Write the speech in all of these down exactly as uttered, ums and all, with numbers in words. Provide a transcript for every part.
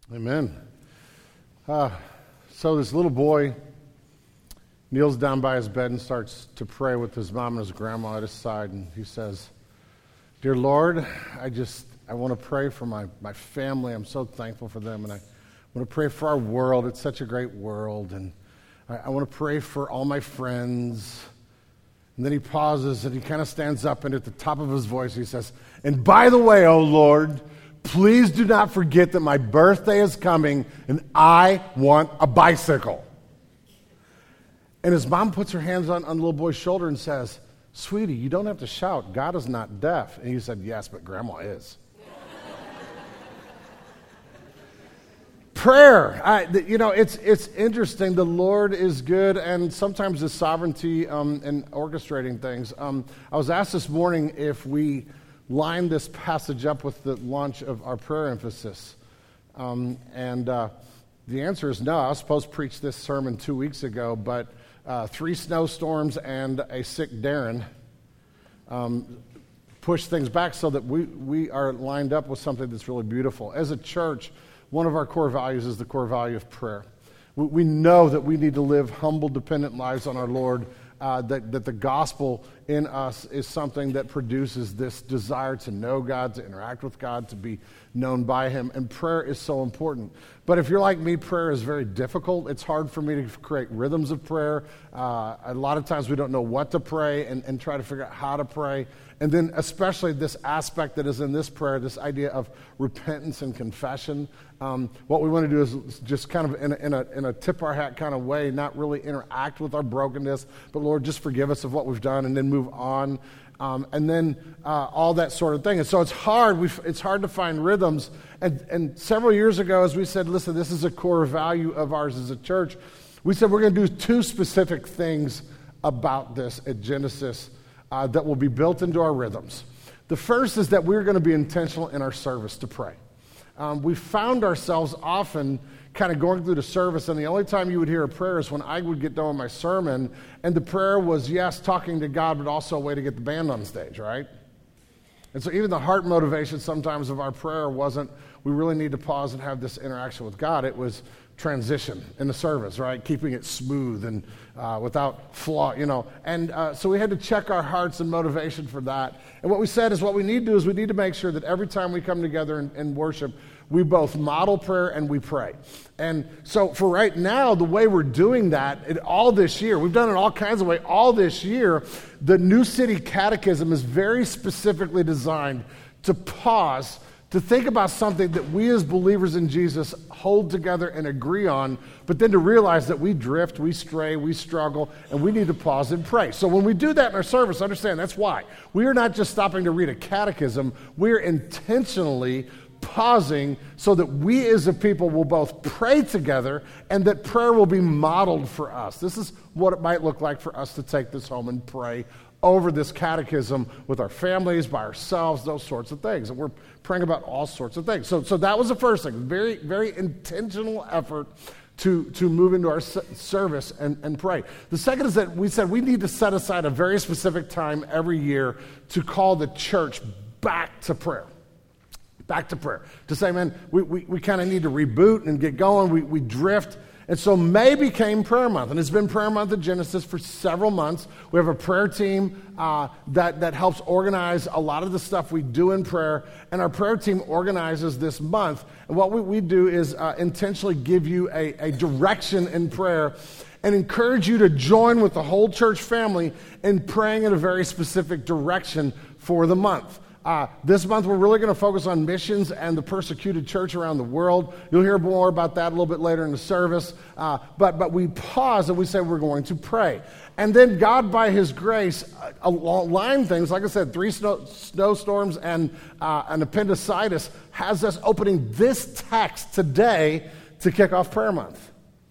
Amen. Uh, so this little boy kneels down by his bed and starts to pray with his mom and his grandma at his side, and he says, "Dear Lord, I just, I want to pray for my, my family. I'm so thankful for them, and I want to pray for our world. It's such a great world, and I, I want to pray for all my friends." And then he pauses, and he kind of stands up, and at the top of his voice he says, "And by the way, oh Lord, please do not forget that my birthday is coming, and I want a bicycle." And his mom puts her hands on, on the little boy's shoulder and says, "Sweetie, you don't have to shout. God is not deaf." And he said, "Yes, but Grandma is." Prayer, I, you know, it's it's interesting. The Lord is good, and sometimes His sovereignty um, in orchestrating things. Um, I was asked this morning if we line this passage up with the launch of our prayer emphasis, um, and uh, the answer is no. I was supposed to preach this sermon two weeks ago, but uh, three snowstorms and a sick Darren um, pushed things back so that we we are lined up with something that's really beautiful as a church. One of our core values is the core value of prayer. We, we know that we need to live humble, dependent lives on our Lord, uh, that, that the gospel in us is something that produces this desire to know God, to interact with God, to be known by Him, and prayer is so important. But if you're like me, prayer is very difficult. It's hard for me to create rhythms of prayer. Uh, a lot of times we don't know what to pray and, and try to figure out how to pray. And then especially this aspect that is in this prayer, this idea of repentance and confession. Um, what we want to do is just kind of in a, in a, in a tip our hat kind of way, not really interact with our brokenness, but Lord, just forgive us of what we've done and then move on. Um, and then uh, all that sort of thing. And so it's hard. We've, it's hard to find rhythms. And, and several years ago, as we said, listen, this is a core value of ours as a church, we said we're going to do two specific things about this at Genesis uh, that will be built into our rhythms. The first is that we're going to be intentional in our service to pray. Um, we found ourselves often kind of going through the service, and the only time you would hear a prayer is when I would get done with my sermon, and the prayer was, yes, talking to God, but also a way to get the band on stage, right? And so even the heart motivation sometimes of our prayer wasn't, we really need to pause and have this interaction with God. It was transition in the service, right? Keeping it smooth and uh, without flaw, you know. And uh, so we had to check our hearts and motivation for that. And what we said is what we need to do is we need to make sure that every time we come together and, and worship, we both model prayer and we pray. And so for right now, the way we're doing that, it, all this year, we've done it all kinds of ways. All this year, the New City Catechism is very specifically designed to pause, to think about something that we as believers in Jesus hold together and agree on, but then to realize that we drift, we stray, we struggle, and we need to pause and pray. So when we do that in our service, understand that's why. We are not just stopping to read a catechism, we are intentionally pausing so that we as a people will both pray together and that prayer will be modeled for us. This is what it might look like for us to take this home and pray over this catechism with our families, by ourselves, those sorts of things. And we're praying about all sorts of things. So so that was the first thing, very, very intentional effort to, to move into our service and, and pray. The second is that we said we need to set aside a very specific time every year to call the church back to prayer. Back to prayer. To say, man, we, we, we kind of need to reboot and get going. We, we drift. And so May became prayer month. And it's been prayer month at Genesis for several months. We have a prayer team uh, that, that helps organize a lot of the stuff we do in prayer. And our prayer team organizes this month. And what we, we do is uh, intentionally give you a, a direction in prayer and encourage you to join with the whole church family in praying in a very specific direction for the month. Uh, this month, we're really going to focus on missions and the persecuted church around the world. You'll hear more about that a little bit later in the service. Uh, but but we pause and we say we're going to pray. And then God, by His grace, uh, aligned things. Like I said, three snow, snowstorms and uh, an appendicitis has us opening this text today to kick off prayer month.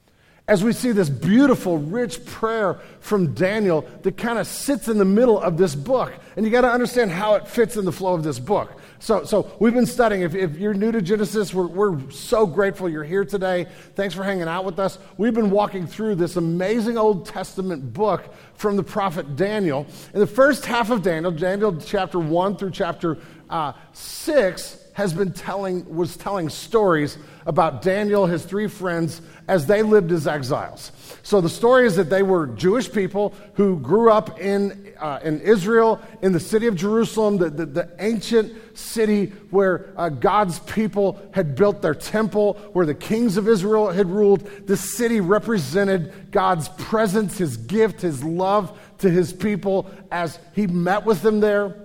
As we see this beautiful, rich prayer from Daniel that kind of sits in the middle of this book. And you got to understand how it fits in the flow of this book. So so we've been studying. If, if you're new to Genesis, we're, we're so grateful you're here today. Thanks for hanging out with us. We've been walking through this amazing Old Testament book from the prophet Daniel. In the first half of Daniel, Daniel chapter one through chapter uh, six, has been telling, was telling stories about Daniel, his three friends, as they lived as exiles. So the story is that they were Jewish people who grew up in uh, in Israel, in the city of Jerusalem, the, the, the ancient city where uh, God's people had built their temple, where the kings of Israel had ruled. This city represented God's presence, his gift, his love to his people as he met with them there.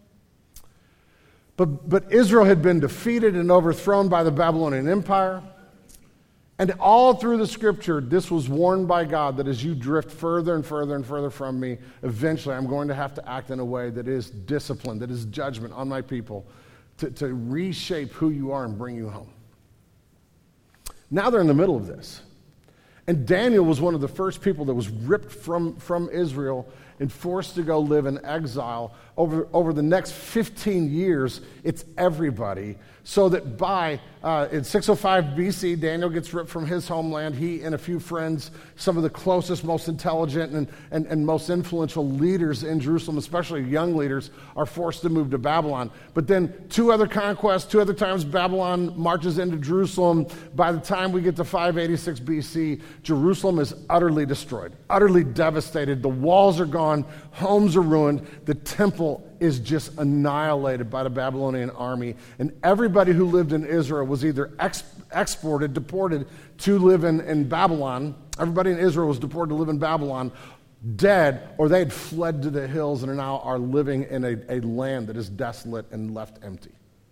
But, but Israel had been defeated and overthrown by the Babylonian Empire. And all through the scripture, this was warned by God that as you drift further and further and further from me, eventually I'm going to have to act in a way that is discipline, that is judgment on my people, to, to reshape who you are and bring you home. Now they're in the middle of this. And Daniel was one of the first people that was ripped from, from Israel and forced to go live in exile. Over, over the next fifteen years, it's everybody. So that by, uh, in six oh five B C, Daniel gets ripped from his homeland. He and a few friends, some of the closest, most intelligent, and, and, and most influential leaders in Jerusalem, especially young leaders, are forced to move to Babylon. But then two other conquests, two other times Babylon marches into Jerusalem. By the time we get to five eighty-six B C, Jerusalem is utterly destroyed, utterly devastated. The walls are gone, homes are ruined, the temple is just annihilated by the Babylonian army. And everybody who lived in Israel was either ex- exported, deported to live in, in Babylon. Everybody in Israel was deported to live in Babylon, dead, or they had fled to the hills and are now are living in a, a land that is desolate and left empty.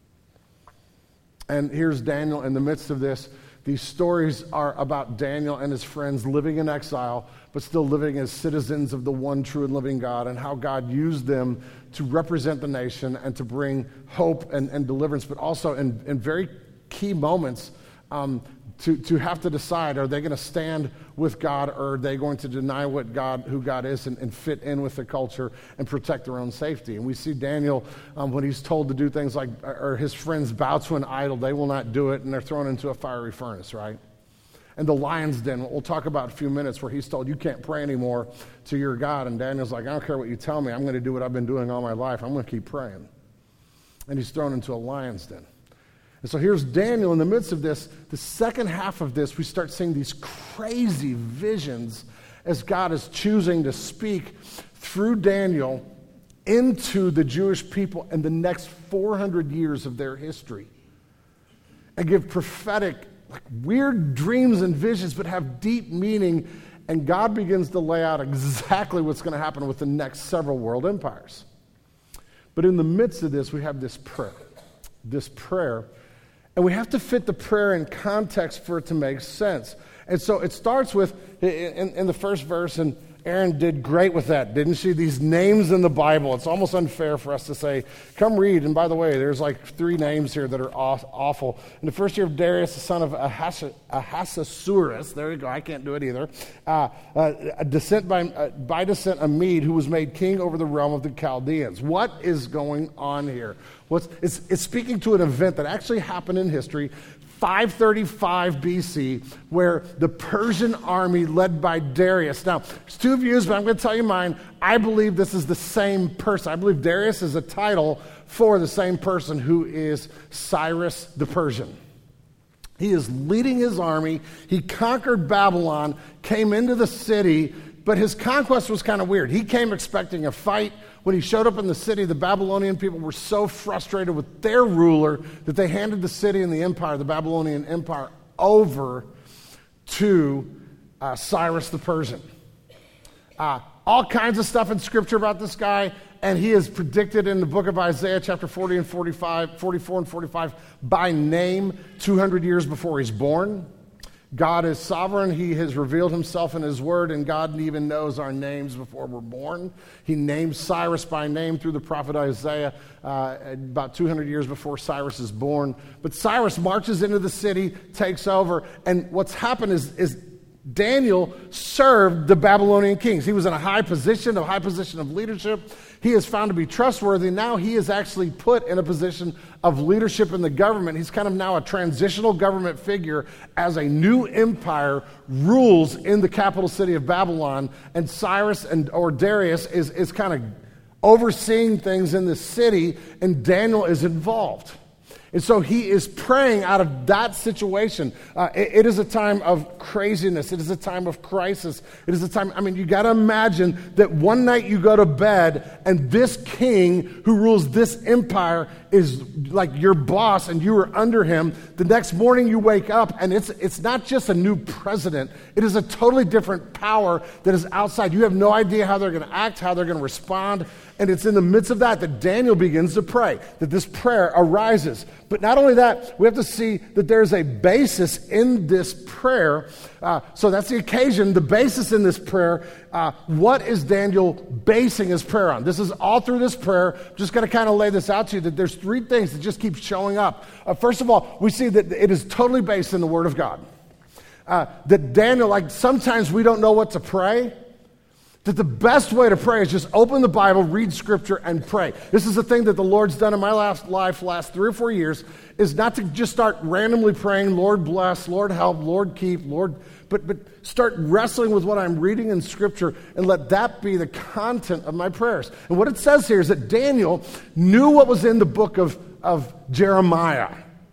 And here's Daniel in the midst of this. These stories are about Daniel and his friends living in exile, but still living as citizens of the one true and living God, and how God used them to represent the nation and to bring hope and, and deliverance, but also in, in very key moments um, to, to have to decide, are they going to stand with God, or are they going to deny what God, who God is, and, and fit in with the culture and protect their own safety? And we see Daniel, um, when he's told to do things like, or his friends bow to an idol, they will not do it, and they're thrown into a fiery furnace, right? And the lion's den, we'll talk about in a few minutes, where he's told, you can't pray anymore to your God. And Daniel's like, I don't care what you tell me. I'm going to do what I've been doing all my life. I'm going to keep praying. And he's thrown into a lion's den. And so here's Daniel in the midst of this. The second half of this, we start seeing these crazy visions as God is choosing to speak through Daniel into the Jewish people and the next four hundred years of their history, and give prophetic, like weird dreams and visions, but have deep meaning. And God begins to lay out exactly what's going to happen with the next several world empires. But in the midst of this, we have this prayer, this prayer, and we have to fit the prayer in context for it to make sense. And so it starts with, in, in the first verse, and Aaron did great with that, didn't she? These names in the Bible. It's almost unfair for us to say, come read. And by the way, there's like three names here that are awful. In the first year of Darius, the son of Ahasuerus, there you go, I can't do it either, uh, uh, a descent by, uh, by descent a Mede, who was made king over the realm of the Chaldeans. What is going on here? What's, it's, it's speaking to an event that actually happened in history, five thirty-five B C, where the Persian army led by Darius. Now, there's two views, but I'm going to tell you mine. I believe this is the same person. I believe Darius is a title for the same person who is Cyrus the Persian. He is leading his army. He conquered Babylon, came into the city, but his conquest was kind of weird. He came expecting a fight. When he showed up in the city, the Babylonian people were so frustrated with their ruler that they handed the city and the empire, the Babylonian Empire, over to uh, Cyrus the Persian. Uh, all kinds of stuff in Scripture about this guy, and he is predicted in the book of Isaiah, chapter forty and forty-five, forty-four and forty-five, by name, two hundred years before he's born. God is sovereign. He has revealed himself in his word, and God even knows our names before we're born. He names Cyrus by name through the prophet Isaiah uh, about two hundred years before Cyrus is born. But Cyrus marches into the city, takes over, and what's happened is, is Daniel served the Babylonian kings. He was in a high position, a high position of leadership. He is found to be trustworthy. Now he is actually put in a position of leadership in the government. He's kind of now a transitional government figure as a new empire rules in the capital city of Babylon. And Cyrus and or Darius is, is kind of overseeing things in the city, and Daniel is involved. And so he is praying out of that situation. Uh, it, it is a time of craziness. It is a time of crisis. It is a time, I mean, you got to imagine that one night you go to bed and this king who rules this empire is like your boss and you are under him. The next morning you wake up and it's it's not just a new president. It is a totally different power that is outside. You have no idea how they're going to act, how they're going to respond. And it's in the midst of that that Daniel begins to pray, that this prayer arises. But not only that, we have to see that there's a basis in this prayer. Uh, so that's the occasion, the basis in this prayer. Uh, what is Daniel basing his prayer on? This is all through this prayer. I'm just going to kind of lay this out to you, that there's three things that just keep showing up. Uh, first of all, we see that it is totally based in the Word of God. Uh, that Daniel, like sometimes we don't know what to pray. That the best way to pray is just open the Bible, read Scripture, and pray. This is the thing that the Lord's done in my last life, last three or four years, is not to just start randomly praying, Lord bless, Lord help, Lord keep, Lord, but but start wrestling with what I'm reading in Scripture and let that be the content of my prayers. And what it says here is that Daniel knew what was in the book of, of Jeremiah.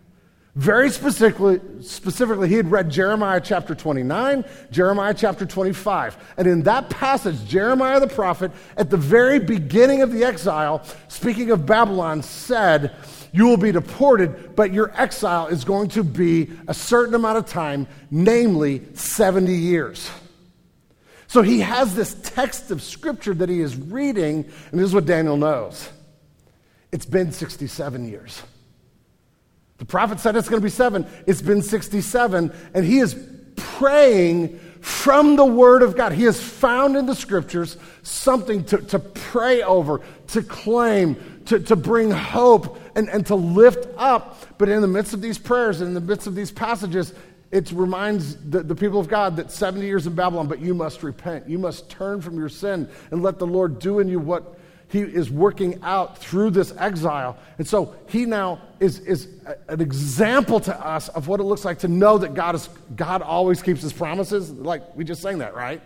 Very specifically, specifically, he had read Jeremiah chapter twenty-nine, Jeremiah chapter twenty-five. And in that passage, Jeremiah the prophet, at the very beginning of the exile, speaking of Babylon, said, you will be deported, but your exile is going to be a certain amount of time, namely seventy years. So he has this text of Scripture that he is reading, and this is what Daniel knows. It's been sixty-seven years. The prophet said it's going to be seven. It's been sixty-seven, and he is praying from the Word of God. He has found in the Scriptures something to, to pray over, to claim, to, to bring hope, and, and to lift up. But in the midst of these prayers, in the midst of these passages, it reminds the, the people of God that seventy years in Babylon, but you must repent. You must turn from your sin and let the Lord do in you what he is working out through this exile. And so he now is, is a, an example to us of what it looks like to know that God is God always keeps his promises. Like we just sang that, right?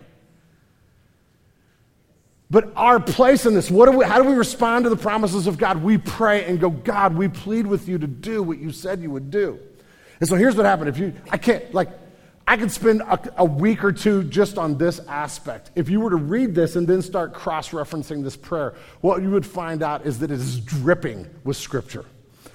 But our place in this, what do we, how do we respond to the promises of God? We pray and go, God, we plead with you to do what you said you would do. And so here's what happened. If you, I can't, like, I could spend a, a week or two just on this aspect. If you were to read this and then start cross-referencing this prayer, what you would find out is that it is dripping with Scripture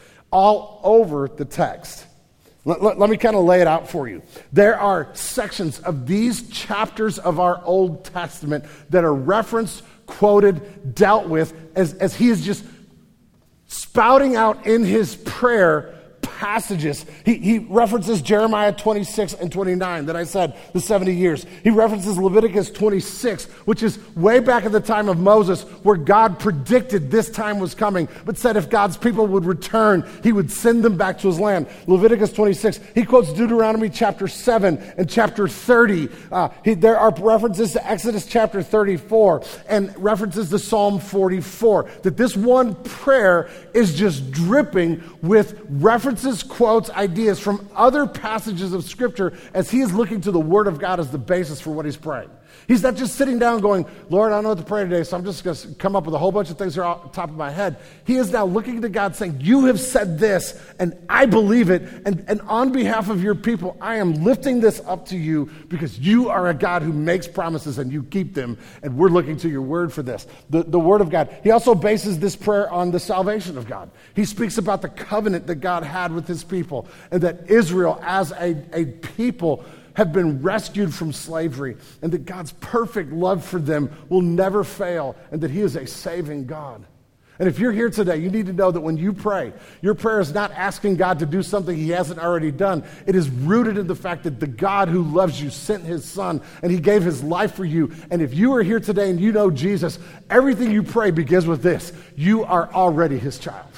all over the text. Let, let, let me kind of lay it out for you. There are sections of these chapters of our Old Testament that are referenced, quoted, dealt with, as, as he is just spouting out in his prayer passages. He, he references Jeremiah twenty-six and twenty-nine that I said, the seventy years. He references Leviticus twenty-six, which is way back at the time of Moses, where God predicted this time was coming, but said if God's people would return, he would send them back to his land. Leviticus twenty-six. He quotes Deuteronomy chapter seven and chapter thirty. Uh, he, there are references to Exodus chapter thirty-four and references to Psalm forty-four. That this one prayer is just dripping with references, quotes, ideas from other passages of Scripture as he is looking to the Word of God as the basis for what he's praying. He's not just sitting down going, Lord, I don't know what to pray today, so I'm just going to come up with a whole bunch of things that are off the top of my head. He is now looking to God saying, you have said this, and I believe it, and, and on behalf of your people, I am lifting this up to you because you are a God who makes promises and you keep them, and we're looking to your word for this, the, the word of God. He also bases this prayer on the salvation of God. He speaks about the covenant that God had with his people, and that Israel as a, a people have been rescued from slavery, and that God's perfect love for them will never fail, and that he is a saving God. And if you're here today, you need to know that when you pray, your prayer is not asking God to do something he hasn't already done. It is rooted in the fact that the God who loves you sent his son, and he gave his life for you. And if you are here today and you know Jesus, everything you pray begins with this: you are already his child.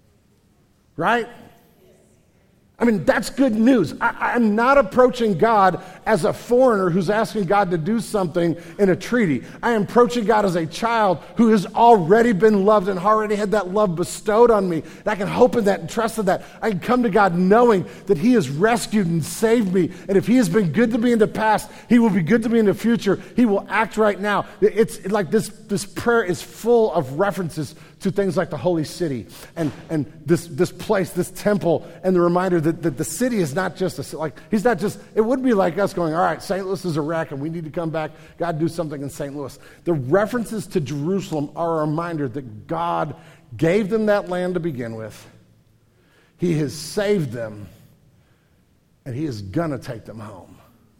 Right? I mean, that's good news. I, I'm not approaching God as a foreigner who's asking God to do something in a treaty. I am approaching God as a child who has already been loved and already had that love bestowed on me. And I can hope in that and trust in that. I can come to God knowing that he has rescued and saved me. And if he has been good to me in the past, he will be good to me in the future. He will act right now. It's like this, this prayer is full of references to things like the holy city and, and this, this place, this temple, and the reminder that, that the city is not just a, like, he's not just, it would be like us going, all right, Saint Louis is a wreck and we need to come back. God, do something in Saint Louis. The references to Jerusalem are a reminder that God gave them that land to begin with. He has saved them, and he is going to take them home.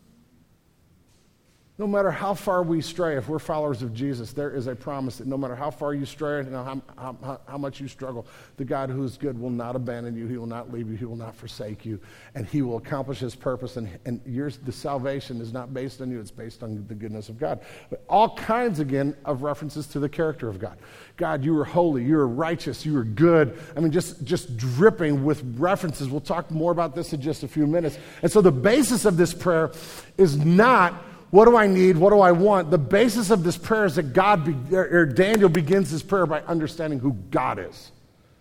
No matter how far we stray, if we're followers of Jesus, there is a promise that no matter how far you stray, you know, how, how, how much you struggle, the God who is good will not abandon you. He will not leave you. He will not forsake you. And he will accomplish his purpose. And, and yours, the salvation is not based on you. It's based on the goodness of God. But all kinds, again, of references to the character of God. God, you are holy. You are righteous. You are good. I mean, just, just dripping with references. We'll talk more about this in just a few minutes. And so the basis of this prayer is not, what do I need? What do I want? The basis of this prayer is that God, be, or Daniel begins his prayer by understanding who God is.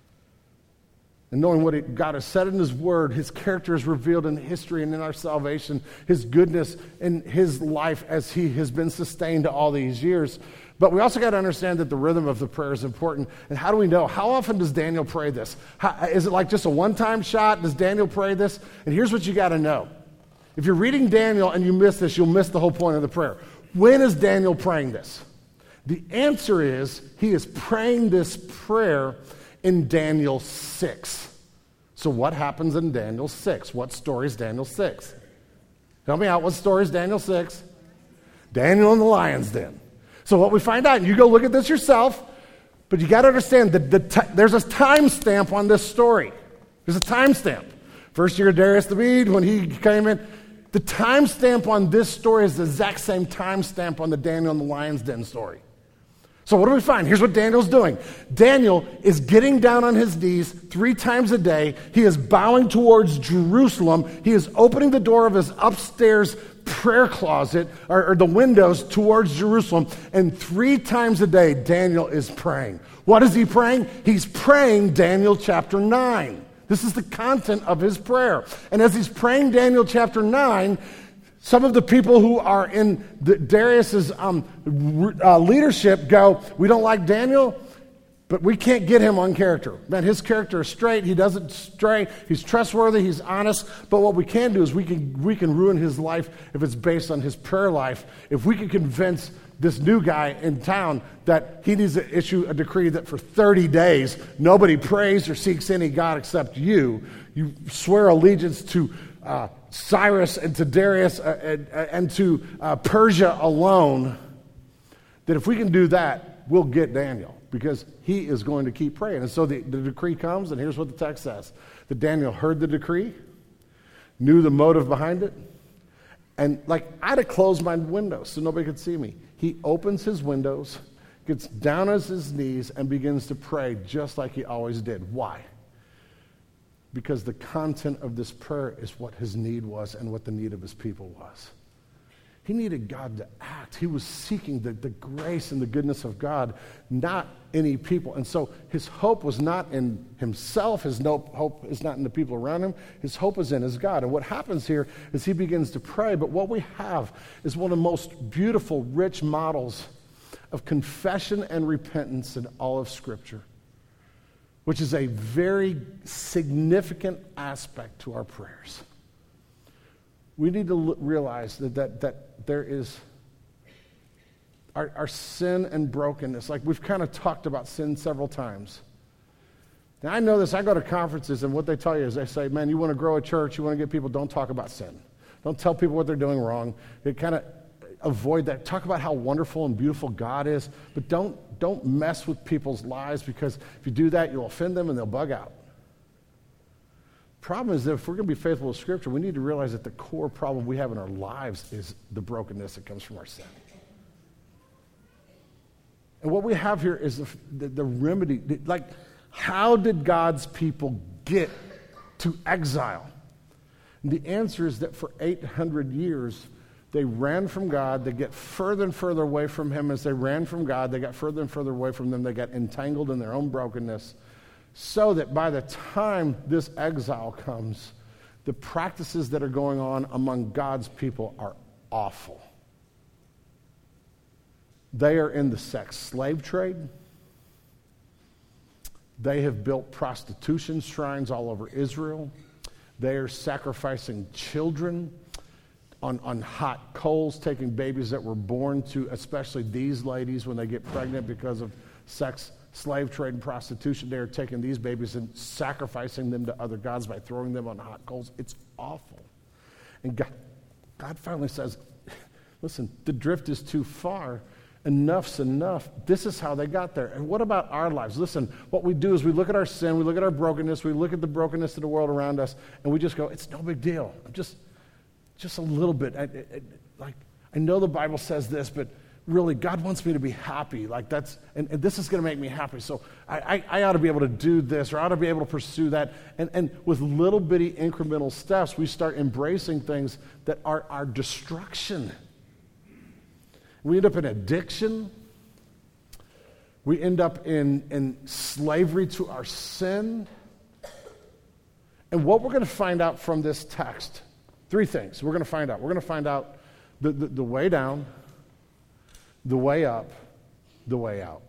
And knowing what it, God has said in his word, his character is revealed in history and in our salvation, his goodness in his life as he has been sustained all these years. But we also got to understand that the rhythm of the prayer is important. And how do we know? How often does Daniel pray this? How, is it like just a one-time shot? Does Daniel pray this? And here's what you got to know. If you're reading Daniel and you miss this, you'll miss the whole point of the prayer. When is Daniel praying this? The answer is he is praying this prayer in Daniel six. So what happens in Daniel six? What story is Daniel six? Help me out. What story is Daniel six? Daniel in the lion's den. So what we find out, and you go look at this yourself, but you got to understand that the t- there's a time stamp on this story. There's a time stamp. First year of Darius the Mede, when he came in, the time stamp on this story is the exact same time stamp on the Daniel in the lion's den story. So what do we find? Here's what Daniel's doing. Daniel is getting down on his knees three times a day. He is bowing towards Jerusalem. He is opening the door of his upstairs prayer closet, or, or the windows towards Jerusalem. And three times a day, Daniel is praying. What is he praying? He's praying Daniel chapter nine. This is the content of his prayer. And as he's praying Daniel chapter nine, some of the people who are in the, Darius's um, uh, leadership go, we don't like Daniel, but we can't get him on character. Man, his character is straight. He doesn't stray. He's trustworthy. He's honest. But what we can do is we can we can ruin his life if it's based on his prayer life. If we can convince this new guy in town that he needs to issue a decree that for thirty days, nobody prays or seeks any God except you. You swear allegiance to uh, Cyrus and to Darius uh, and, uh, and to uh, Persia alone. That if we can do that, we'll get Daniel, because he is going to keep praying. And so the, the decree comes, and here's what the text says. That Daniel heard the decree, knew the motive behind it, and like, I'd have closed my windows so nobody could see me. He opens his windows, gets down on his knees, and begins to pray just like he always did. Why? Because the content of this prayer is what his need was and what the need of his people was. He needed God to act. He was seeking the, the grace and the goodness of God, not any people. And so his hope was not in himself. His no, hope is not in the people around him. His hope is in his God. And what happens here is he begins to pray. But what we have is one of the most beautiful, rich models of confession and repentance in all of Scripture, which is a very significant aspect to our prayers. We need to l- realize that, that, that there is our, our sin and brokenness. Like, we've kind of talked about sin several times. Now, I know this. I go to conferences, and what they tell you is they say, man, you want to grow a church, you want to get people, don't talk about sin. Don't tell people what they're doing wrong. They kind of avoid that. Talk about how wonderful and beautiful God is, but don't, don't mess with people's lives, because if you do that, you'll offend them and they'll bug out. Problem is that if we're going to be faithful to Scripture, we need to realize that the core problem we have in our lives is the brokenness that comes from our sin. And what we have here is the, the, the remedy. Like, how did God's people get to exile? And the answer is that for eight hundred years, they ran from God. They get further and further away from Him. As they ran from God, they got further and further away from them. They got entangled in their own brokenness, so that by the time this exile comes, the practices that are going on among God's people are awful. They are in the sex slave trade. They have built prostitution shrines all over Israel. They are sacrificing children on, on hot coals, taking babies that were born to, especially these ladies, when they get pregnant because of sex, slave trade, and prostitution. They are taking these babies and sacrificing them to other gods by throwing them on hot coals. It's awful. And God, God finally says, listen, the drift is too far. Enough's enough. This is how they got there. And what about our lives? Listen, what we do is we look at our sin, we look at our brokenness, we look at the brokenness of the world around us, and we just go, it's no big deal. I'm just, just a little bit. I, I, like, I know the Bible says this, but really, God wants me to be happy. Like that's, and, and this is going to make me happy. So I, I, I ought to be able to do this, or I ought to be able to pursue that. And, and with little bitty incremental steps, we start embracing things that are our destruction. We end up in addiction. We end up in, in slavery to our sin. And what we're going to find out from this text, three things we're going to find out. We're going to find out the, the, the way down, the way up, the way out.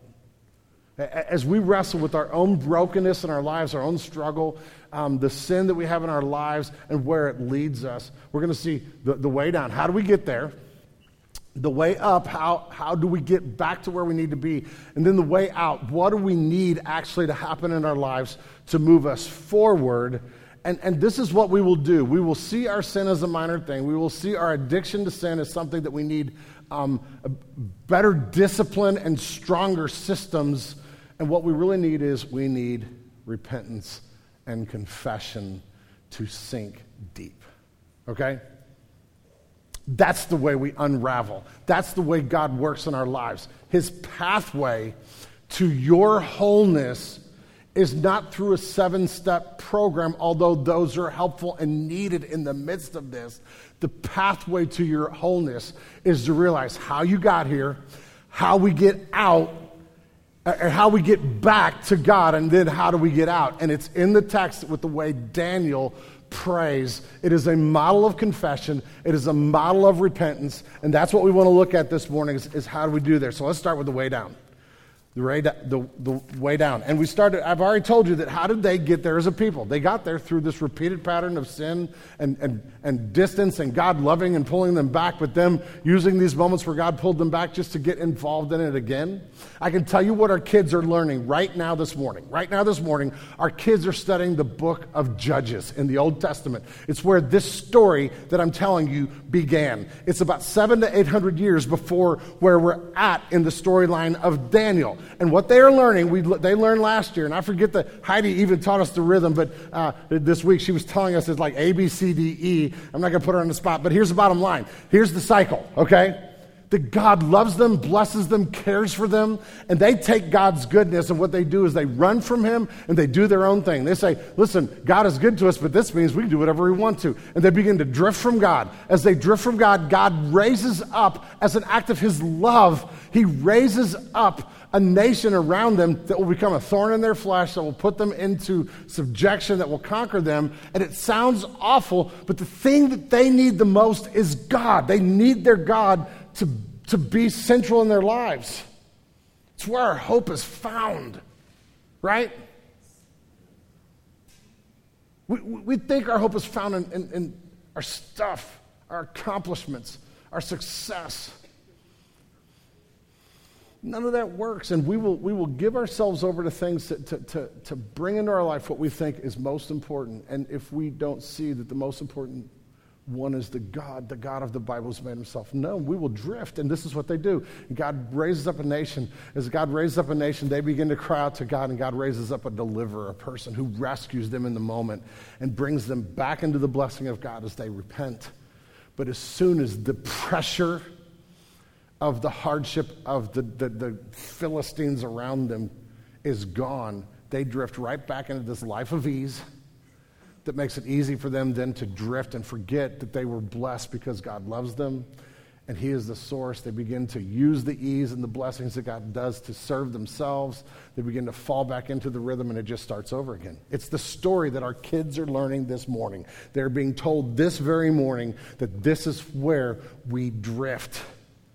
As we wrestle with our own brokenness in our lives, our own struggle, um, the sin that we have in our lives, and where it leads us, we're going to see the, the way down. How do we get there? The way up, how, how do we get back to where we need to be? And then the way out, what do we need actually to happen in our lives to move us forward? And, and this is what we will do. We will see our sin as a minor thing. We will see our addiction to sin as something that we need um, a better discipline and stronger systems. And what we really need is we need repentance and confession to sink deep. Okay? That's the way we unravel. That's the way God works in our lives. His pathway to your wholeness is not through a seven-step program, although those are helpful and needed in the midst of this. The pathway to your wholeness is to realize how you got here, how we get out, or how we get back to God, and then how do we get out. And it's in the text with the way Daniel praise. It is a model of confession. It is a model of repentance. And that's what we want to look at this morning is, is how do we do there. So let's start with the way down. The way, da- the, the way down. And we started, I've already told you that how did they get there as a people? They got there through this repeated pattern of sin and, and, and distance and God loving and pulling them back, but them using these moments where God pulled them back just to get involved in it again. I can tell you what our kids are learning right now this morning. Right now this morning, our kids are studying the book of Judges in the Old Testament. It's where this story that I'm telling you began. It's about seven to eight hundred years before where we're at in the storyline of Daniel. And what they are learning, we they learned last year, and I forget that Heidi even taught us the rhythm, but uh, this week she was telling us it's like A, B, C, D, E. I'm not going to put her on the spot, but here's the bottom line. Here's the cycle, okay? That God loves them, blesses them, cares for them, and they take God's goodness, and what they do is they run from Him, and they do their own thing. They say, listen, God is good to us, but this means we can do whatever we want to. And they begin to drift from God. As they drift from God, God raises up, as an act of His love, He raises up a nation around them that will become a thorn in their flesh, that will put them into subjection, that will conquer them. And it sounds awful, but the thing that they need the most is God. They need their God to, to be central in their lives. It's where our hope is found, right? We, we think our hope is found in, in, in our stuff, our accomplishments, our success. None of that works, and we will we will give ourselves over to things to, to, to, to bring into our life what we think is most important. And if we don't see that the most important one is the God, the God of the Bible who's made Himself known, we will drift, and this is what they do. God raises up a nation. As God raises up a nation, they begin to cry out to God, and God raises up a deliverer, a person who rescues them in the moment and brings them back into the blessing of God as they repent. But as soon as the pressure of the hardship of the, the, the Philistines around them is gone, they drift right back into this life of ease that makes it easy for them then to drift and forget that they were blessed because God loves them and He is the source. They begin to use the ease and the blessings that God does to serve themselves. They begin to fall back into the rhythm, and it just starts over again. It's the story that our kids are learning this morning. They're being told this very morning that this is where we drift.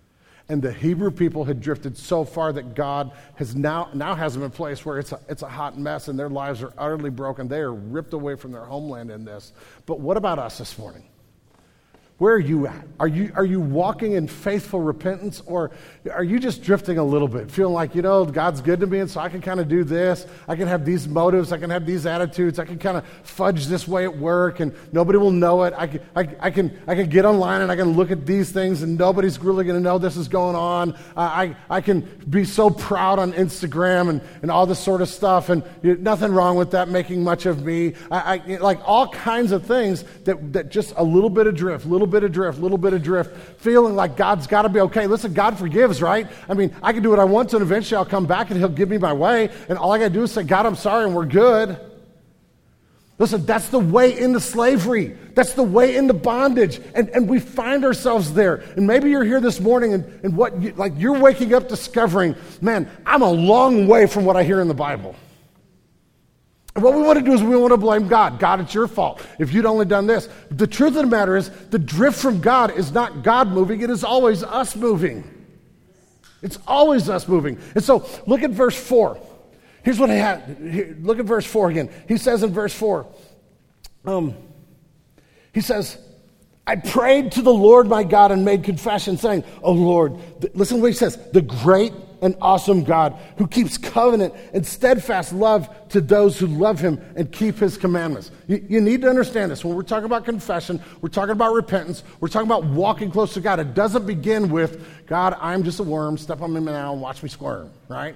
And the Hebrew people had drifted so far that God has now, now has them in a place where it's a, it's a hot mess and their lives are utterly broken. They are ripped away from their homeland in this. But what about us this morning? Where are you at? Are you, are you walking in faithful repentance, or are you just drifting a little bit, feeling like, you know, God's good to me, and so I can kind of do this. I can have these motives. I can have these attitudes. I can kind of fudge this way at work, and nobody will know it. I can, I, I can, I can get online, and I can look at these things, and nobody's really going to know this is going on. Uh, I, I can be so proud on Instagram and, and all this sort of stuff, and you know, nothing wrong with that, making much of me. I, I like all kinds of things that, that just a little bit of drift, little bit of drift, little bit of drift, feeling like God's got to be okay. Listen, God forgives, right? I mean, I can do what I want to, and eventually I'll come back and he'll give me my way, and all I got to do is say, God, I'm sorry, and we're good. Listen, that's the way into slavery. That's the way into bondage, and, and we find ourselves there. And maybe you're here this morning, and, and what you, like you're waking up discovering, man, I'm a long way from what I hear in the Bible. And what we want to do is we want to blame God. God, it's your fault if you'd only done this. The truth of the matter is the drift from God is not God moving. It is always us moving. It's always us moving. And so look at verse four. Here's what I had. Look at verse four again. He says in verse four, um, he says, I prayed to the Lord my God and made confession saying, oh Lord, th- listen to what he says, the great and awesome God who keeps covenant and steadfast love to those who love him and keep his commandments. You, you need to understand this. When we're talking about confession, we're talking about repentance, we're talking about walking close to God. It doesn't begin with, God, I'm just a worm, step on me now and watch me squirm, right?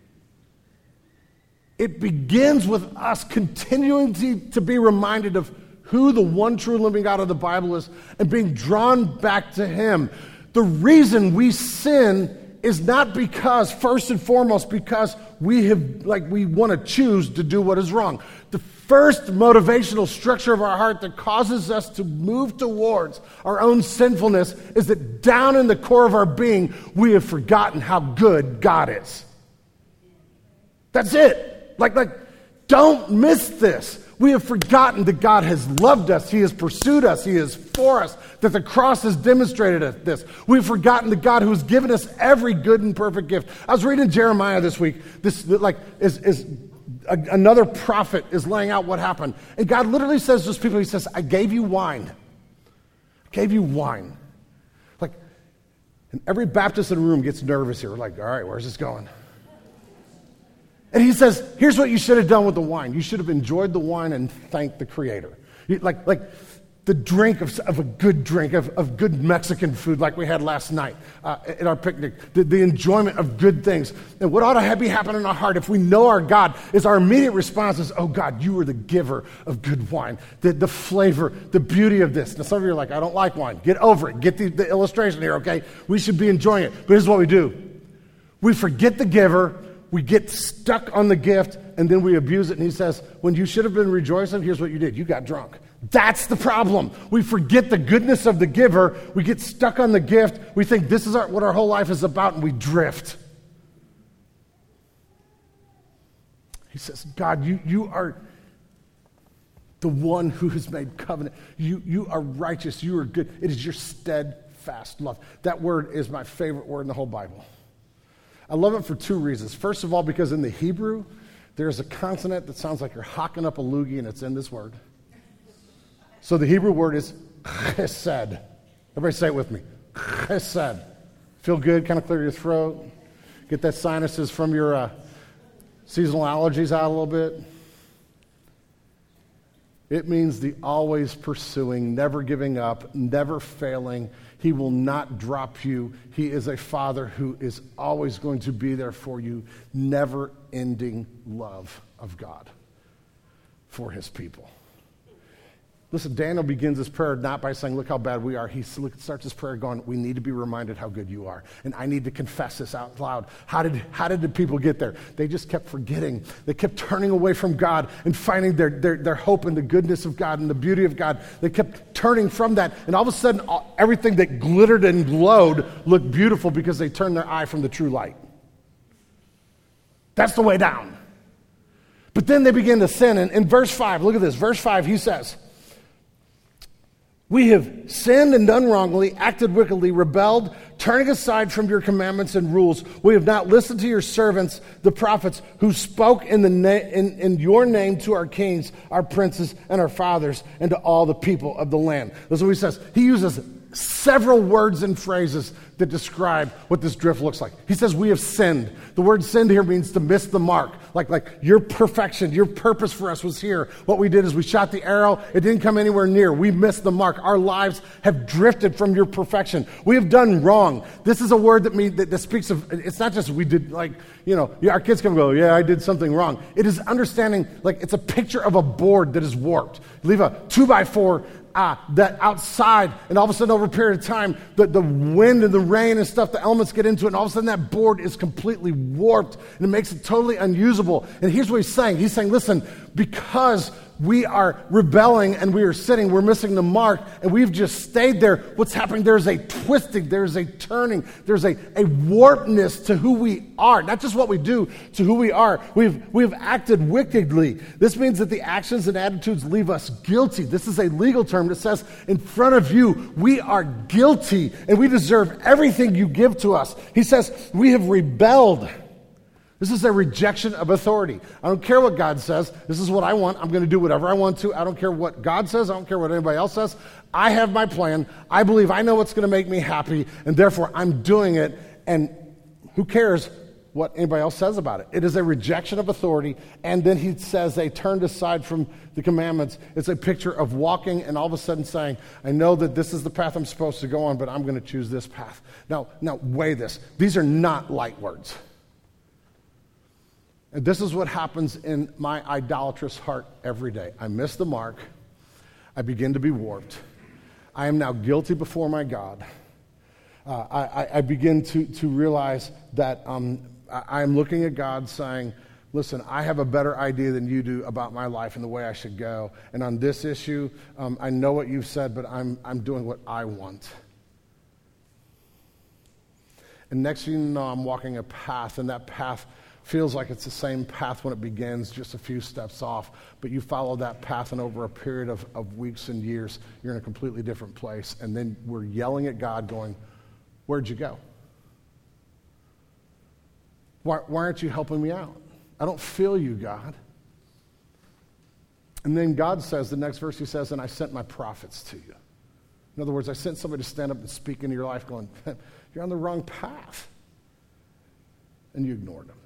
It begins with us continuing to, to be reminded of who the one true living God of the Bible is and being drawn back to him. The reason we sin is not because, first and foremost, because we have, like, we want to choose to do what is wrong. The first motivational structure of our heart that causes us to move towards our own sinfulness is that down in the core of our being, we have forgotten how good God is. That's it. Like, like, don't miss this. We have forgotten that God has loved us. He has pursued us. He is for us. That the cross has demonstrated this. We've forgotten the God who has given us every good and perfect gift. I was reading Jeremiah this week. This, like, is, is a, another prophet is laying out what happened. And God literally says to those people, he says, I gave you wine. I gave you wine. Like, and every Baptist in the room gets nervous here. We're like, all right, where's this going? And he says, here's what you should have done with the wine. You should have enjoyed the wine and thanked the Creator. You, like, like the drink of, of a good drink, of, of good Mexican food like we had last night uh, at our picnic. The, the enjoyment of good things. And what ought to be happening in our heart if we know our God is our immediate response is, oh God, you are the giver of good wine. The, the flavor, the beauty of this. Now some of you are like, I don't like wine. Get over it. Get the, the illustration here, okay? We should be enjoying it. But here's what we do. We forget the giver. We get stuck on the gift, and then we abuse it. And he says, when you should have been rejoicing, here's what you did. You got drunk. That's the problem. We forget the goodness of the giver. We get stuck on the gift. We think this is our, what our whole life is about, and we drift. He says, God, you, you are the one who has made covenant. You, you are righteous. You are good. It is your steadfast love. That word is my favorite word in the whole Bible. I love it for two reasons. First of all, because in the Hebrew, there's a consonant that sounds like you're hocking up a loogie, and it's in this word. So the Hebrew word is chesed. Everybody say it with me. Chesed. Feel good? Kind of clear your throat. Get that sinuses from your uh, seasonal allergies out a little bit. It means the always pursuing, never giving up, never failing. He will not drop you. He is a father who is always going to be there for you. Never-ending love of God for his people. Listen, Daniel begins his prayer not by saying, look how bad we are. He starts his prayer going, we need to be reminded how good you are. And I need to confess this out loud. How did, how did the people get there? They just kept forgetting. They kept turning away from God and finding their, their, their hope in the goodness of God and the beauty of God. They kept turning from that. And all of a sudden, all, everything that glittered and glowed looked beautiful because they turned their eye from the true light. That's the way down. But then they begin to sin. And in verse five, look at this. Verse five, he says, we have sinned and done wrongly, acted wickedly, rebelled, turning aside from your commandments and rules, we have not listened to your servants, the prophets, who spoke in, the na- in, in your name to our kings, our princes, and our fathers, and to all the people of the land. That's what he says. He uses several words and phrases that describe what this drift looks like. He says, we have sinned. The word sinned here means to miss the mark. Like, like your perfection, your purpose for us was here. What we did is we shot the arrow. It didn't come anywhere near. We missed the mark. Our lives have drifted from your perfection. We have done wrong. This is a word that, mean, that, that speaks of, it's not just we did, like, you know, our kids can go, yeah, I did something wrong. It is understanding, like, it's a picture of a board that is warped. You leave a two by four Uh, that outside, and all of a sudden over a period of time, the, the wind and the rain and stuff, the elements get into it, and all of a sudden that board is completely warped, and it makes it totally unusable. And here's what he's saying. He's saying, listen, because we are rebelling and we are sinning, we're missing the mark, and we've just stayed there. What's happening? There's a twisting, there's a turning, there's a, a warpedness to who we are. Not just what we do, to who we are. We've, we've acted wickedly. This means that the actions and attitudes leave us guilty. This is a legal term that says, in front of you, we are guilty, and we deserve everything you give to us. He says, we have rebelled. This is a rejection of authority. I don't care what God says. This is what I want. I'm going to do whatever I want to. I don't care what God says. I don't care what anybody else says. I have my plan. I believe I know what's going to make me happy, and therefore I'm doing it, and who cares what anybody else says about it? It is a rejection of authority, and then he says they turned aside from the commandments. It's a picture of walking and all of a sudden saying, I know that this is the path I'm supposed to go on, but I'm going to choose this path. Now, now weigh this. These are not light words. And this is what happens in my idolatrous heart every day. I miss the mark. I begin to be warped. I am now guilty before my God. Uh, I, I begin to, to realize that um, I, I'm looking at God saying, listen, I have a better idea than you do about my life and the way I should go. And on this issue, um, I know what you've said, but I'm, I'm doing what I want. And next thing you know, I'm walking a path, and that path feels like it's the same path when it begins, just a few steps off, but you follow that path, and over a period of, of weeks and years, you're in a completely different place, and then we're yelling at God going, where'd you go? Why, why aren't you helping me out? I don't feel you, God. And then God says, the next verse he says, and I sent my prophets to you. In other words, I sent somebody to stand up and speak into your life going, you're on the wrong path. And you ignored them.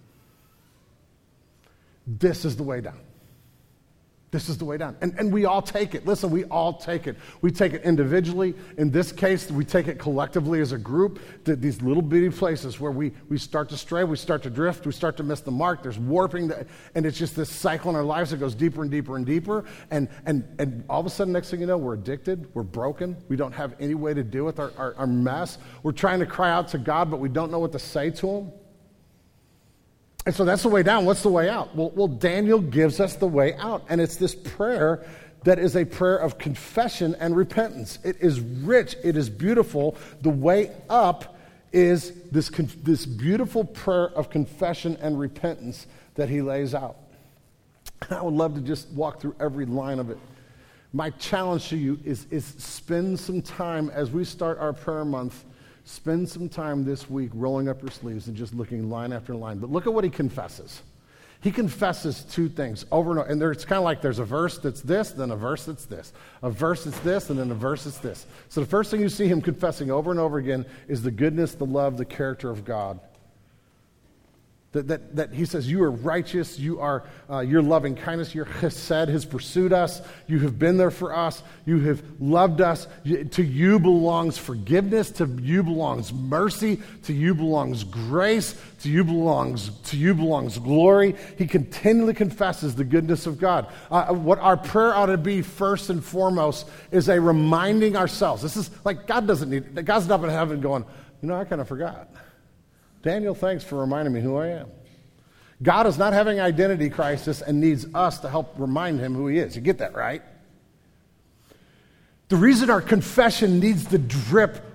This is the way down. This is the way down. And, and we all take it. Listen, we all take it. We take it individually. In this case, we take it collectively as a group. Th- these little bitty places where we, we start to stray, we start to drift, we start to miss the mark. There's warping. That, and it's just this cycle in our lives that goes deeper and deeper and deeper. And, and, and all of a sudden, next thing you know, we're addicted. We're broken. We don't have any way to deal with our, our, our mess. We're trying to cry out to God, but we don't know what to say to him. And so that's the way down. What's the way out? Well, well, Daniel gives us the way out. And it's this prayer that is a prayer of confession and repentance. It is rich. It is beautiful. The way up is this, this beautiful prayer of confession and repentance that he lays out. And I would love to just walk through every line of it. My challenge to you is, is spend some time as we start our prayer month. Spend some time this week rolling up your sleeves and just looking line after line. But look at what he confesses. He confesses two things over and over. And there, it's kind of like there's a verse that's this, then a verse that's this. A verse that's this, and then a verse that's this. So the first thing you see him confessing over and over again is the goodness, the love, the character of God. That, that, that he says, you are righteous, you are, uh, your loving kindness, your chesed has pursued us, you have been there for us, you have loved us, you, to you belongs forgiveness, to you belongs mercy, to you belongs grace, to you belongs, to you belongs glory. He continually confesses the goodness of God. Uh, what our prayer ought to be first and foremost is a reminding ourselves. This is like God doesn't need, God's not in heaven going, you know, I kind of forgot. Daniel, thanks for reminding me who I am. God is not having an identity crisis and needs us to help remind him who he is. You get that, right? The reason our confession needs to drip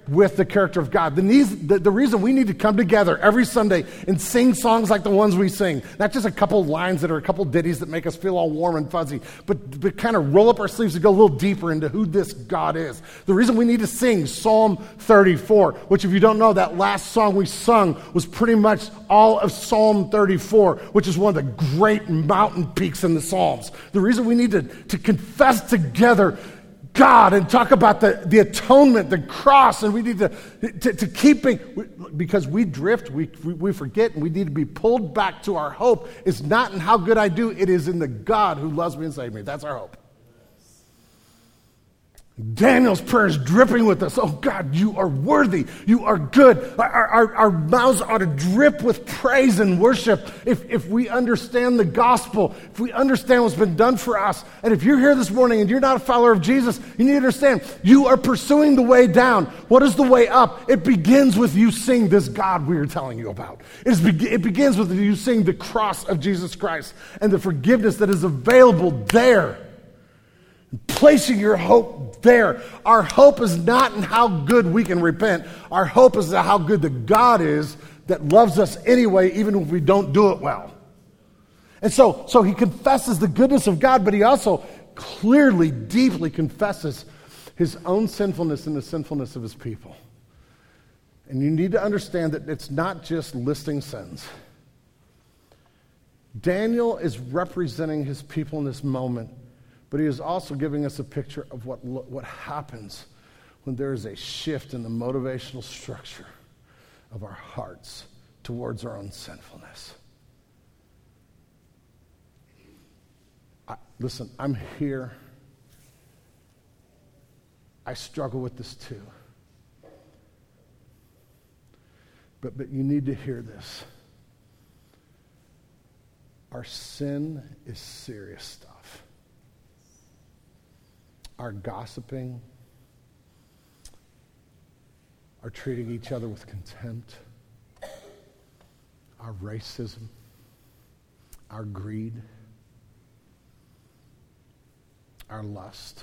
with the character of God. The, needs, the, the reason we need to come together every Sunday and sing songs like the ones we sing, not just a couple lines that are a couple ditties that make us feel all warm and fuzzy, but, but kind of roll up our sleeves and go a little deeper into who this God is. The reason we need to sing Psalm thirty-four, which if you don't know, that last song we sung was pretty much all of Psalm thirty-four, which is one of the great mountain peaks in the Psalms. The reason we need to, to confess together God and talk about the, the atonement, the cross, and we need to, to, to keep it, because we drift, we, we forget, and we need to be pulled back to our hope. It's not in how good I do, it is in the God who loves me and saved me. That's our hope. Daniel's prayer is dripping with us. Oh God, you are worthy. You are good. Our, our, our mouths ought to drip with praise and worship if, if we understand the gospel, if we understand what's been done for us. And if you're here this morning and you're not a follower of Jesus, you need to understand you are pursuing the way down. What is the way up? It begins with you seeing this God we are telling you about. It, is, it begins with you seeing the cross of Jesus Christ and the forgiveness that is available there. Placing your hope there. Our hope is not in how good we can repent. Our hope is in how good the God is that loves us anyway, even if we don't do it well. And so, so he confesses the goodness of God, but he also clearly, deeply confesses his own sinfulness and the sinfulness of his people. And you need to understand that it's not just listing sins. Daniel is representing his people in this moment, but he is also giving us a picture of what, what happens when there is a shift in the motivational structure of our hearts towards our own sinfulness. I, listen, I'm here. I struggle with this too. But, but you need to hear this. Our sin is serious stuff. Our gossiping, our treating each other with contempt, our racism, our greed, our lust,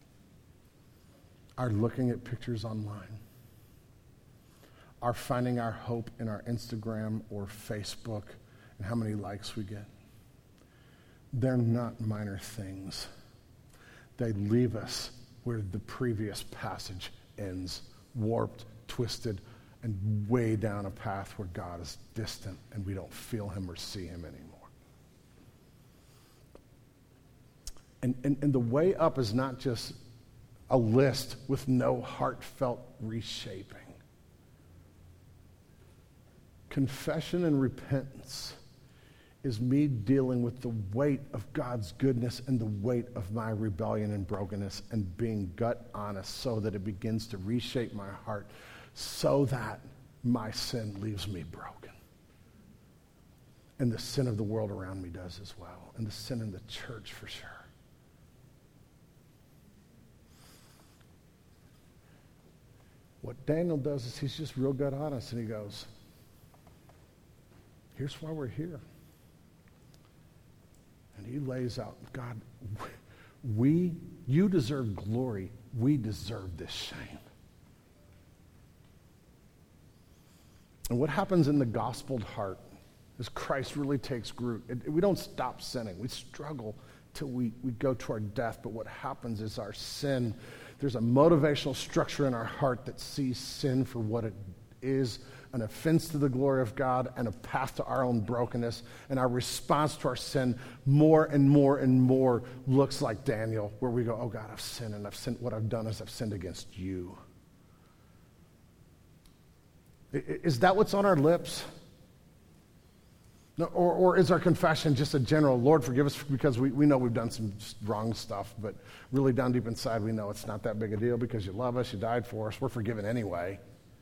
our looking at pictures online, our finding our hope in our Instagram or Facebook and how many likes we get. They're not minor things. They leave us where the previous passage ends, warped, twisted, and way down a path where God is distant and we don't feel him or see him anymore. And, and, and the way up is not just a list with no heartfelt reshaping. Confession and repentance is me dealing with the weight of God's goodness and the weight of my rebellion and brokenness and being gut honest so that it begins to reshape my heart so that my sin leaves me broken. And the sin of the world around me does as well. And the sin in the church for sure. What Daniel does is he's just real gut honest and he goes, here's why we're here. And he lays out, God, we, you deserve glory. We deserve this shame. And what happens in the gospeled heart is Christ really takes root. It, we don't stop sinning. We struggle till we, we go to our death. But what happens is our sin, there's a motivational structure in our heart that sees sin for what it is, an offense to the glory of God and a path to our own brokenness. And our response to our sin more and more and more looks like Daniel, where we go, oh God, I've sinned, and I've sinned. What I've done is I've sinned against you. Is that what's on our lips? No, or, or is our confession just a general, Lord, forgive us because we, we know we've done some wrong stuff, but really down deep inside we know it's not that big a deal because you love us, you died for us, we're forgiven anyway.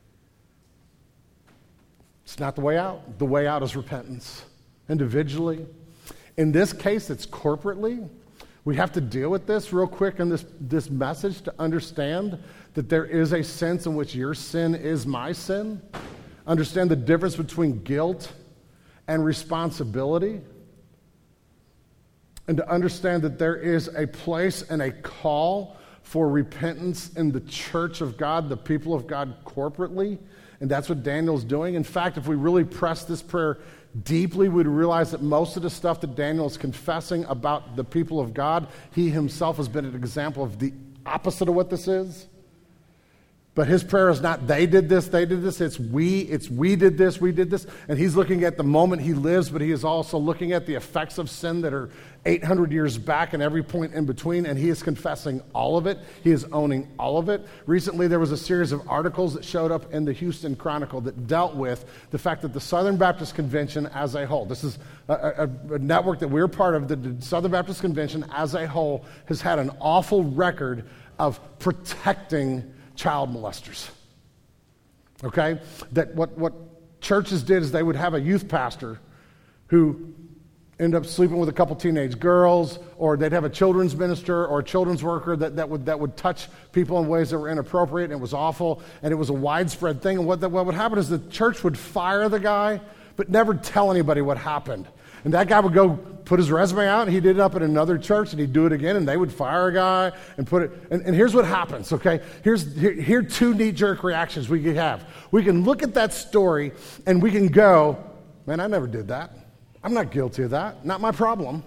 It's not the way out. The way out is repentance, individually. In this case, it's corporately. We have to deal with this real quick in this, this message to understand that there is a sense in which your sin is my sin. Understand the difference between guilt and responsibility. And to understand that there is a place and a call for repentance in the church of God, the people of God corporately, and that's what Daniel's doing. In fact, if we really press this prayer deeply, we'd realize that most of the stuff that Daniel is confessing about the people of God, he himself has been an example of the opposite of what this is. But his prayer is not they did this, they did this. It's we, it's we did this, we did this. And he's looking at the moment he lives, but he is also looking at the effects of sin that are eight hundred years back and every point in between, and he is confessing all of it. He is owning all of it. Recently, there was a series of articles that showed up in the Houston Chronicle that dealt with the fact that the Southern Baptist Convention as a whole, this is a, a, a network that we're part of, the Southern Baptist Convention as a whole has had an awful record of protecting child molesters. Okay? That what, what churches did is they would have a youth pastor who end up sleeping with a couple teenage girls, or they'd have a children's minister or a children's worker that, that would that would touch people in ways that were inappropriate, and it was awful, and it was a widespread thing. And what, the, what would happen is the church would fire the guy, but never tell anybody what happened. And that guy would go put his resume out, and he'd end up at another church, and he'd do it again, and they would fire a guy and put it. And, and here's what happens, okay? Here's here, here are two knee-jerk reactions we could have. We can look at that story, and we can go, man, I never did that. I'm not guilty of that. Not my problem.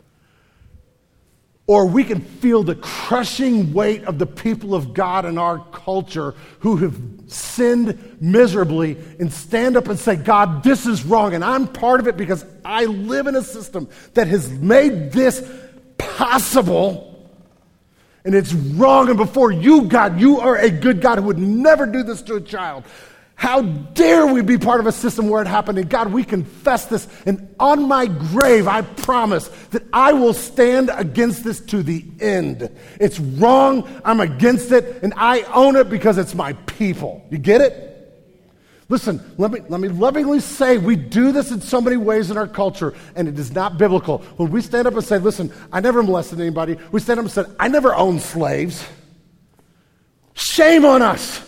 Or we can feel the crushing weight of the people of God in our culture who have sinned miserably and stand up and say, God, this is wrong, and I'm part of it because I live in a system that has made this possible, and it's wrong, and before you, God, you are a good God who would never do this to a child. How dare we be part of a system where it happened? And God, we confess this. And on my grave, I promise that I will stand against this to the end. It's wrong. I'm against it. And I own it because it's my people. You get it? Listen, let me, let me lovingly say we do this in so many ways in our culture, and it is not biblical. When we stand up and say, listen, I never molested anybody. We stand up and say, I never owned slaves. Shame on us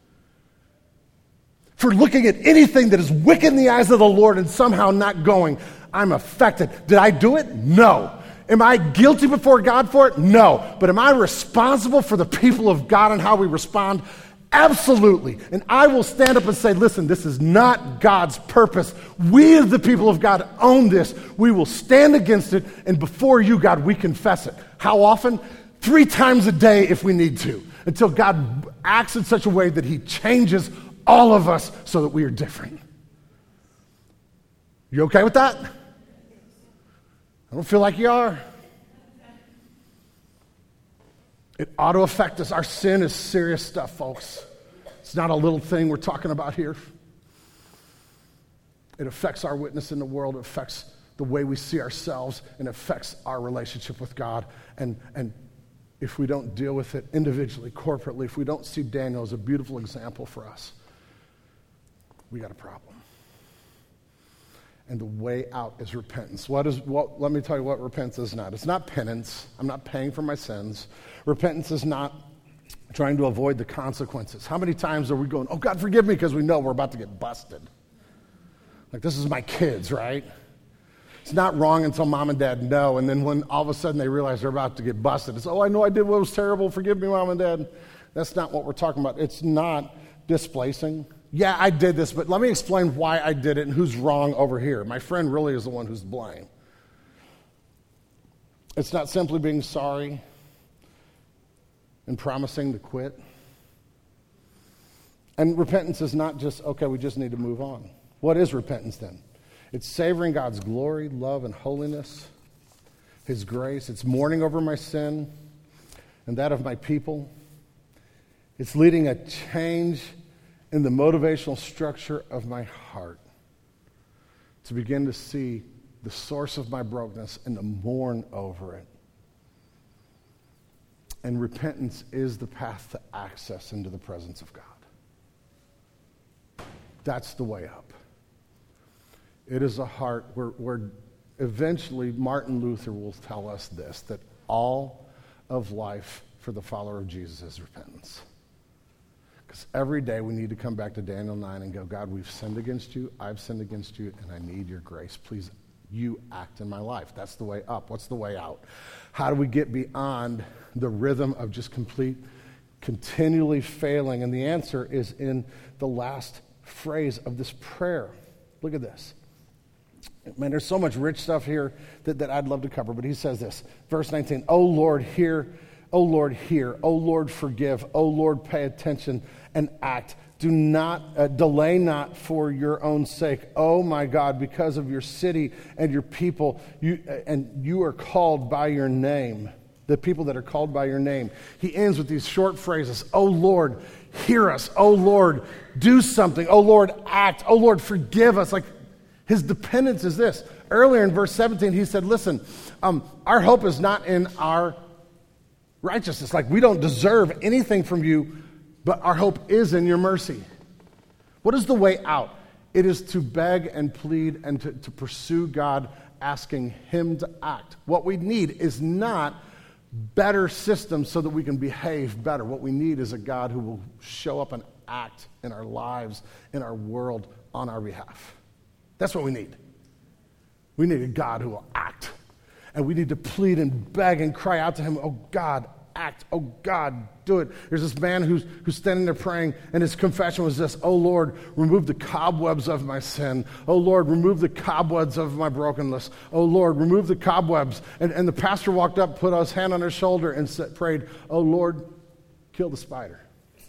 for looking at anything that is wicked in the eyes of the Lord and somehow not going, I'm affected. Did I do it? No. Am I guilty before God for it? No. But am I responsible for the people of God and how we respond? Absolutely. And I will stand up and say, listen, this is not God's purpose. We as the people of God own this. We will stand against it, and before you, God, we confess it. How often? Three times a day if we need to, until God acts in such a way that he changes all of us so that we are different. You okay with that? I don't feel like you are. It ought to affect us. Our sin is serious stuff, folks. It's not a little thing we're talking about here. It affects our witness in the world. It affects the way we see ourselves, and affects our relationship with God. And, and if we don't deal with it individually, corporately, if we don't see Daniel as a beautiful example for us, we got a problem. And the way out is repentance. What is what? Let me tell you what repentance is not. It's not penance. I'm not paying for my sins. Repentance is not trying to avoid the consequences. How many times are we going, oh, God, forgive me, because we know we're about to get busted? Like, this is my kids, right? It's not wrong until mom and dad know, and then when all of a sudden they realize they're about to get busted, it's, oh, I know I did what was terrible. Forgive me, mom and dad. That's not what we're talking about. It's not displacing. Yeah, I did this, but let me explain why I did it and who's wrong over here. My friend really is the one who's to blame. It's not simply being sorry and promising to quit. And repentance is not just, okay, we just need to move on. What is repentance then? It's savoring God's glory, love, and holiness, his grace. It's mourning over my sin and that of my people. It's leading a change in the motivational structure of my heart to begin to see the source of my brokenness and to mourn over it. And repentance is the path to access into the presence of God. That's the way up. It is a heart where, where eventually Martin Luther will tell us this, that all of life for the follower of Jesus is repentance. Because every day we need to come back to Daniel nine and go, God, we've sinned against you, I've sinned against you, and I need your grace. Please, you act in my life. That's the way up. What's the way out? How do we get beyond the rhythm of just complete, continually failing? And the answer is in the last phrase of this prayer. Look at this. Man, there's so much rich stuff here that, that I'd love to cover, but he says this, verse nineteen, "O Lord, hear, O Lord, hear, O Lord, forgive, O Lord, pay attention and act. Do not, uh, delay not for your own sake. Oh my God, because of your city and your people, you, uh, and you are called by your name." The people that are called by your name. He ends with these short phrases. Oh Lord, hear us. Oh Lord, do something. Oh Lord, act. Oh Lord, forgive us. Like his dependence is this. Earlier in verse seventeen, he said, listen, um, our hope is not in our righteousness. Like we don't deserve anything from you, but our hope is in your mercy. What is the way out? It is to beg and plead and to, to pursue God, asking him to act. What we need is not better systems so that we can behave better. What we need is a God who will show up and act in our lives, in our world, on our behalf. That's what we need. We need a God who will act. And we need to plead and beg and cry out to him, oh God, act. Oh God, do it. There's this man who's, who's standing there praying, and his confession was this, oh Lord, remove the cobwebs of my sin. Oh Lord, remove the cobwebs of my brokenness. Oh Lord, remove the cobwebs. And, and the pastor walked up, put his hand on his shoulder, and said, prayed, oh Lord, kill the spider.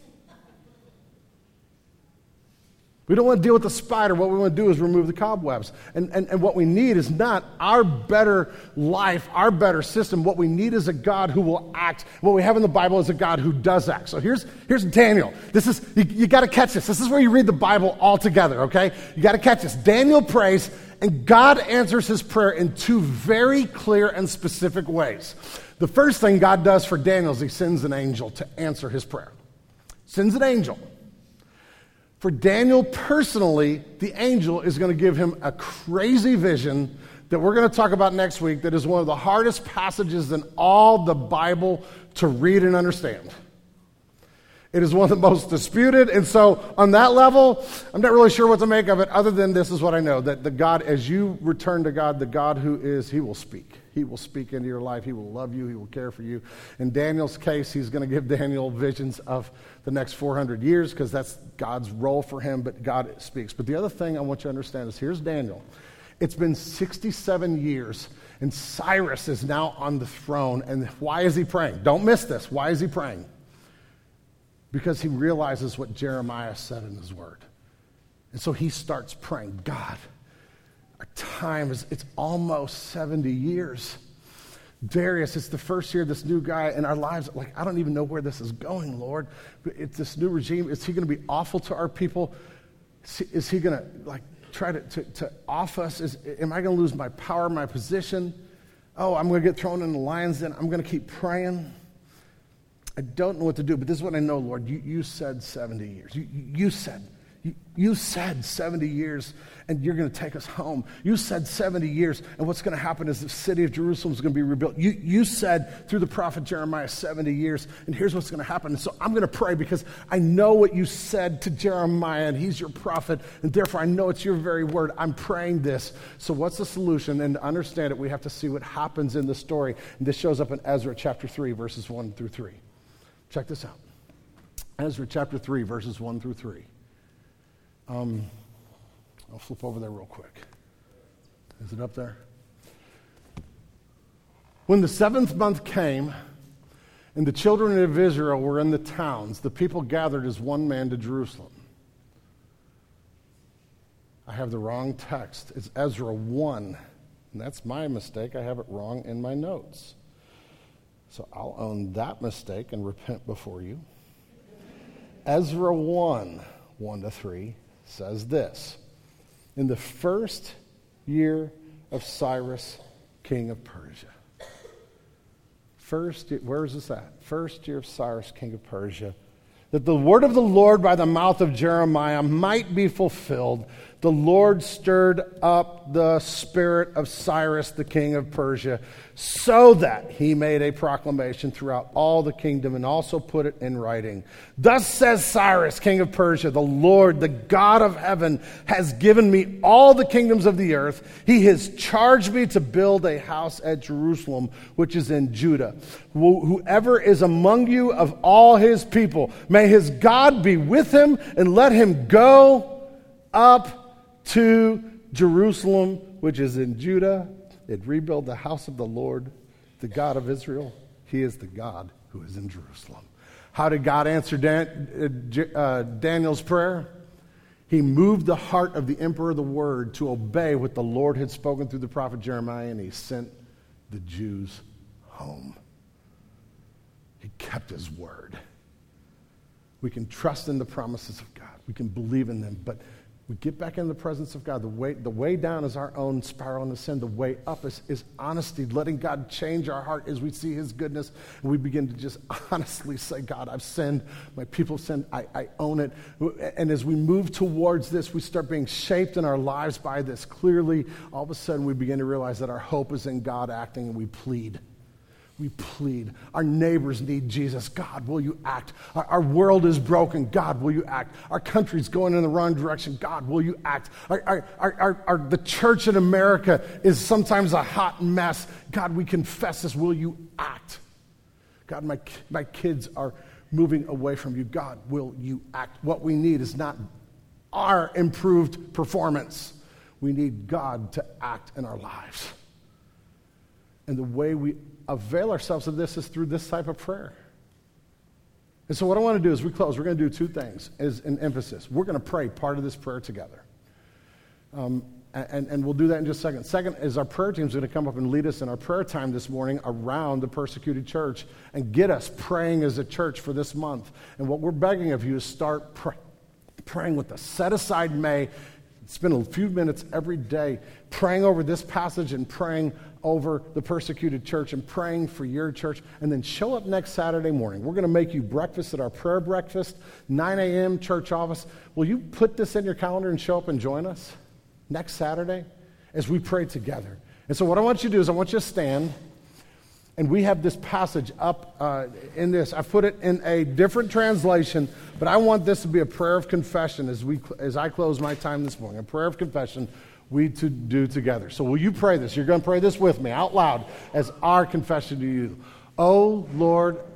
We don't want to deal with the spider. What we want to do is remove the cobwebs. And, and, and what we need is not our better life, our better system. What we need is a God who will act. What we have in the Bible is a God who does act. So here's, here's Daniel. This is, you, you got to catch this. This is where you read the Bible all together, okay? You got to catch this. Daniel prays, and God answers his prayer in two very clear and specific ways. The first thing God does for Daniel is he sends an angel to answer his prayer. Sends an angel. For Daniel personally, the angel is going to give him a crazy vision that we're going to talk about next week that is one of the hardest passages in all the Bible to read and understand. It is one of the most disputed, and so on that level, I'm not really sure what to make of it other than this is what I know, that the God, as you return to God, the God who is, he will speak. He will speak into your life. He will love you. He will care for you. In Daniel's case, he's going to give Daniel visions of the next four hundred years because that's God's role for him, but God speaks. But the other thing I want you to understand is here's Daniel. It's been sixty-seven years, and Cyrus is now on the throne. And why is he praying? Don't miss this. Why is he praying? Because he realizes what Jeremiah said in his word. And so he starts praying, God, our time is, it's almost seventy years. Darius, it's the first year of this new guy in our lives. Like, I don't even know where this is going, Lord. But it's this new regime. Is he going to be awful to our people? Is he, is he going to, like, try to, to, to off us? Is, am I going to lose my power, my position? Oh, I'm going to get thrown in the lion's den. I'm going to keep praying. I don't know what to do, but this is what I know, Lord. You, you said seventy years. You, you said, you, you said seventy years, and you're going to take us home. You said seventy years, and what's going to happen is the city of Jerusalem is going to be rebuilt. You, you said through the prophet Jeremiah seventy years, and here's what's going to happen. And so I'm going to pray because I know what you said to Jeremiah, and he's your prophet, and therefore I know it's your very word. I'm praying this. So what's the solution? And to understand it, we have to see what happens in the story. And this shows up in Ezra chapter three, verses one through three. Check this out. Ezra chapter three, verses one through three. Um, I'll flip over there real quick. Is it up there? When the seventh month came, and the children of Israel were in the towns, the people gathered as one man to Jerusalem. I have the wrong text. It's Ezra one. And that's my mistake. I have it wrong in my notes. So I'll own that mistake and repent before you. Ezra one, one to three, says this. In the first year of Cyrus, king of Persia. First, where is this at? First year of Cyrus, king of Persia. That the word of the Lord by the mouth of Jeremiah might be fulfilled, The Lord stirred up the spirit of Cyrus, the king of Persia, so that he made a proclamation throughout all the kingdom and also put it in writing. Thus says Cyrus, king of Persia, the Lord, the God of heaven, has given me all the kingdoms of the earth. He has charged me to build a house at Jerusalem, which is in Judah. Wh- whoever is among you of all his people, may his God be with him, and let him go up to Jerusalem, which is in Judah, and rebuild the house of the Lord, the God of Israel. He is the God who is in Jerusalem. How did God answer Dan, uh, uh, Daniel's prayer? He moved the heart of the emperor of the word to obey what the Lord had spoken through the prophet Jeremiah, and he sent the Jews home. He kept his word. We can trust in the promises of God. We can believe in them, but we get back in the presence of God. The way, the way down is our own spiral into sin. The way up is, is honesty, letting God change our heart as we see his goodness. And we begin to just honestly say, God, I've sinned. My people have sinned. I, I own it. And as we move towards this, we start being shaped in our lives by this. Clearly, all of a sudden, we begin to realize that our hope is in God acting, and we plead. We plead. Our neighbors need Jesus. God, will you act? Our, our world is broken. God, will you act? Our country's going in the wrong direction. God, will you act? Our, our, our, our, our, the church in America is sometimes a hot mess. God, we confess this. Will you act? God, my, my kids are moving away from you. God, will you act? What we need is not our improved performance. We need God to act in our lives. And the way we avail ourselves of this is through this type of prayer. And so what I want to do as we close, we're going to do two things as an emphasis. We're going to pray part of this prayer together. Um, and, and we'll do that in just a second. Second is our prayer team is going to come up and lead us in our prayer time this morning around the persecuted church and get us praying as a church for this month. And what we're begging of you is start pray, praying with us. Set aside May. Spend a few minutes every day praying over this passage and praying over the persecuted church and praying for your church. And then show up next Saturday morning. We're going to make you breakfast at our prayer breakfast, nine a.m. church office. Will you put this in your calendar and show up and join us next Saturday as we pray together? And so what I want you to do is I want you to stand. And we have this passage up uh, in this. I put it in a different translation, but I want this to be a prayer of confession as we as I close my time this morning. A prayer of confession we to do together. So will you pray this? You're going to pray this with me out loud as our confession to you. Oh, Lord